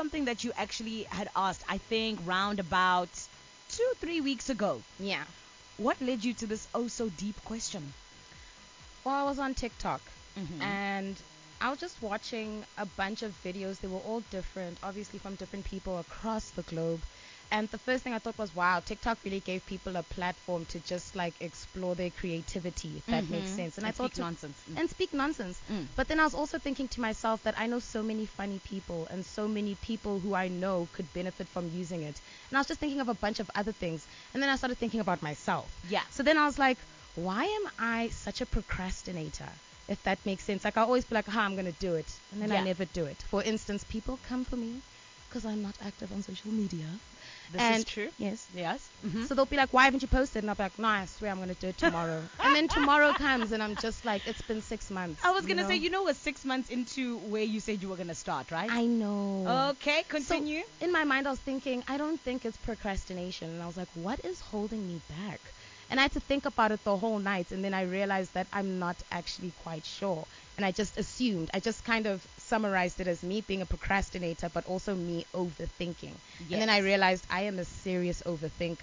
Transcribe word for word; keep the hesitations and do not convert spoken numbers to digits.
something that you actually had asked, I think, round about two, three weeks ago. Yeah. What led you to this oh so deep question? Well, I was on TikTok Mhm. and I was just watching a bunch of videos. They were all different, obviously from different people across the globe. And the first thing I thought was, wow, TikTok really gave people a platform to just like explore their creativity, if that makes Mhm. sense. And, And I thought speak to- nonsense. Mm. and speak nonsense. Mm. But then I was also thinking to myself that I know so many funny people and so many people who I know could benefit from using it. And I was just thinking of a bunch of other things. And then I started thinking about myself. Yeah. So then I was like, why am I such a procrastinator? If that makes sense. Like I always be like, ha, I'm going to do it. And then Yeah. I never do it. For instance, people come for me because I'm not active on social media. This and is true. Yes. Yes. Mhm. So they'll be like, why haven't you posted? And I'll be like, no, I swear I'm going to do it tomorrow. And then tomorrow comes and I'm just like, it's been six months. I was you gonna know? say, you know, we're six months into where you said you were gonna start, right? I know. Okay, So continue. in my mind, I was thinking, I don't think it's procrastination. And I was like, what is holding me back? And I had to think about it the whole night. And then I realized that I'm not actually quite sure. And I just assumed, I just kind of summarized it as me being a procrastinator, but also me overthinking. And then I Yes. realized I am a serious overthinker.